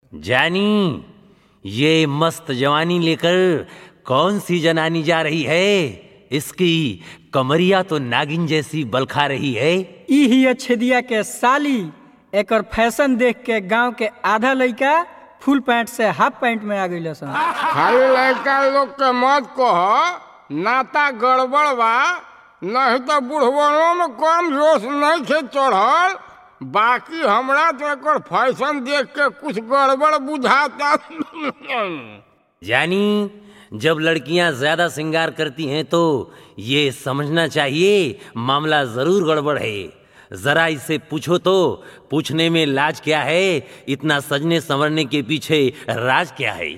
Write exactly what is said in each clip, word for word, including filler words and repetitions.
जानी, ये मस्त जवानी लेकर कौन सी जनानी जा रही है? इसकी कमरिया तो नागिन जैसी बलखा रही है। ई ही छेदिया के साली, एकर फैशन देख के गांव के आधा लड़का फुल पैंट से हाफ पैंट में आ गई सन। खाली लड़का लोग के मत कह, नाता गड़बड़ बा, नहीं तो बुढ़वनों में कम जोश नहीं थे चढ़ल। बाकी हमरा तो एक फैशन देख के कुछ गड़बड़ बुझाता। जानी, जब लड़कियां ज्यादा श्रृंगार करती हैं तो ये समझना चाहिए मामला जरूर गड़बड़ है। जरा इससे पूछो तो पूछने में लाज क्या है? इतना सजने संवरने के पीछे राज क्या है?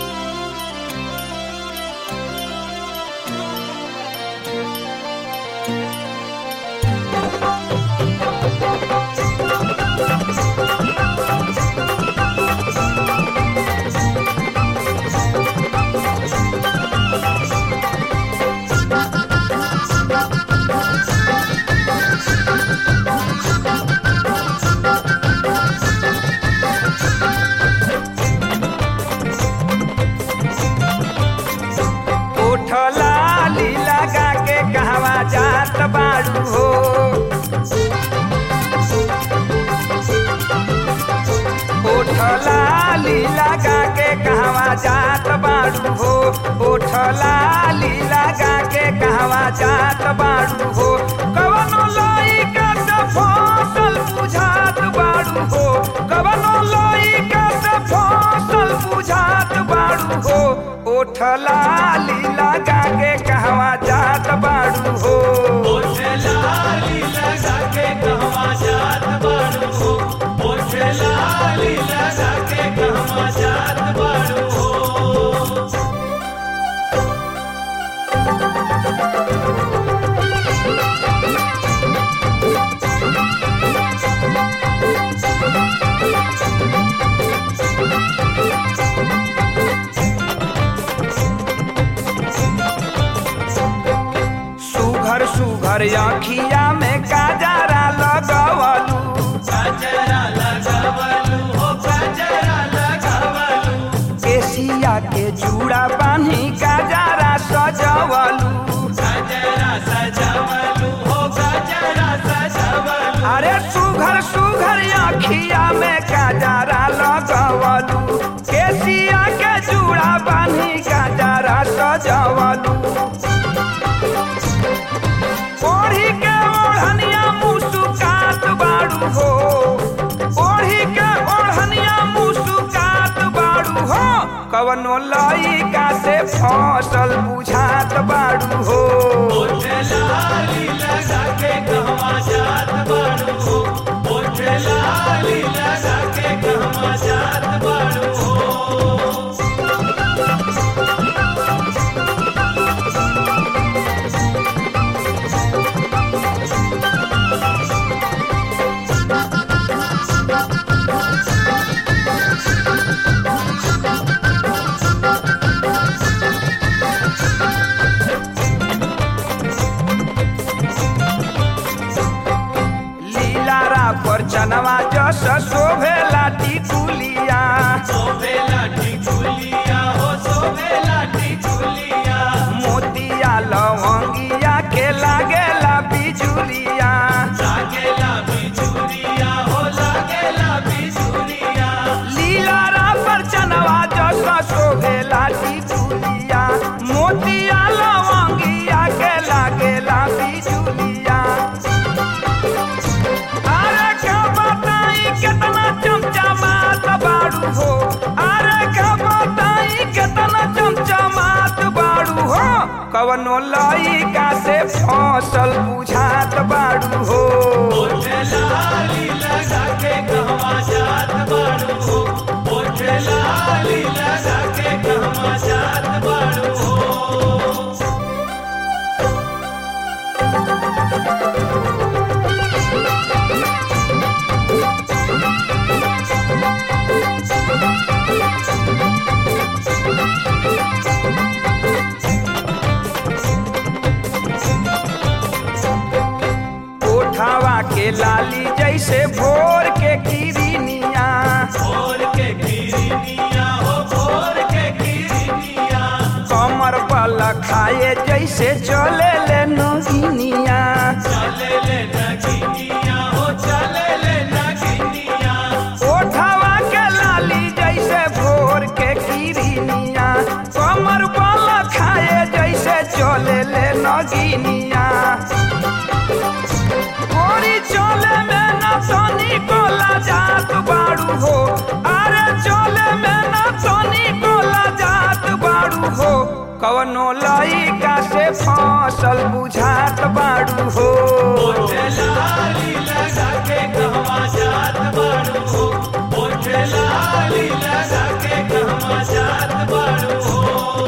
बाड़ू हो ओठलाली लगा के कहवा जात बाड़ू हो ओठलाली लगा के कहवा जात बाड़ू हो कवनो लइका से फसल बुझात बाड़ू हो कवनो लइका से फसल बुझात बाड़ू हो ओठलाली लगा के कहवा जात बाड़ू हो ओठलाली लगा के कहवा जात बाड़ू हो ओठलाली लगा के कहवा जात बाड़ू हो। सुघर सुघर आँखिया में काजरा लगवलू काजरा लगवलू हो काजरा लगवलू केसिया के चूड़ा बांधी काजरा सजवलू काजरा सजवलू हो काजरा सजवलू अरे सुघर सुघर आँखिया में काजरा लगवलू केसिया के चूड़ा बांधी काजरा सजवलू ओढ़ी के ओढ़निया मुस्कुरात बाड़ू हो ओढ़ी के ओढ़निया मुस्कुरात बाड़ू हो कवनो लइका से फसल बुझात बाड़ू हो ओठलाली लगा के कहवा जात बाड़ू हो ओठलाली लगा के कहवा जात बाड़ू हो। पर चनवा जस शोभेला टिकुलिया शोभेला टिकुलिया हो शोभेला टिकुलिया मोतिया लवंगिया के लागेला बिजुलिया लागेला बिजुलिया हो लागेला बिजुलिया लीलारा पर चनवा जस शोभेला टिकुलिया मोतिया लवंगिया के लागेला बिजुलिया कितना चमचमात बाड़ू हो अरे का बताई कितना चमचमात बाड़ू हो कवनो लइका से फसल बुझात बाड़ू हो ओठलाली लगा के कहवा जात बाड़ू हो ओठलाली लगा के कहवा जात बाड़ू हो। ओठावा के लाली जैसे भोर के किरनिया भोर के किरी खाए जैसे चले ले नगिनिया चले ले नगिनिया हो चले ले नगिनिया ओठवा के लाली जैसे भोर के किरनिया कमर बल खाए जैसे चले ले नगिनिया गोरी चले में न सोनी कोला जात बाड़ू हो अरे चले में न सोनी कोला जात बाड़ू हो कवनो लइका से फसल बुझात बाड़ू हो ओठे लाली लगा के कहवा जात बाड़ू हो ओठे लाली लगा के कहवा जात बाड़ू हो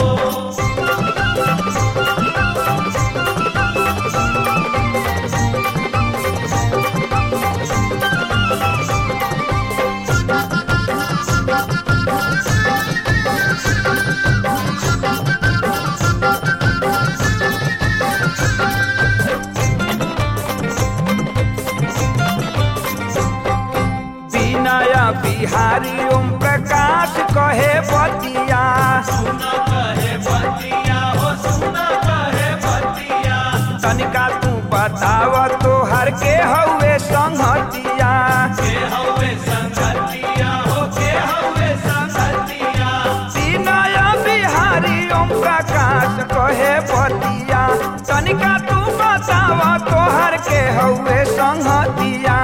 बिहारी ओम प्रकाश कहे बतिया सुना कहे बतिया हो सुना कहे बतिया तनिका तू बताव तोहर के हउए संगतिया के हवे संगतिया हो के हवे संगतिया विनय बिहारी ओम प्रकाश कहे बतिया तनिका तू बताव तोहर के हउए संगतिया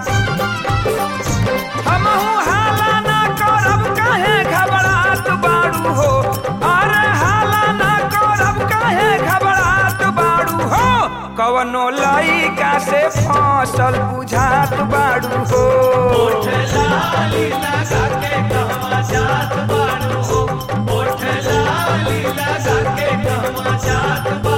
हमहू हाला ना करब काहे घबरात बाड़ू हो अरे हाला ना करब काहे घबरात बाड़ू हो कवनो लइका से फसल बुझात बाड़ू हो ओठे लाली लगा के कहवा जात बाड़ू हो ओठे लाली लगा के कहवा जात बाड़ू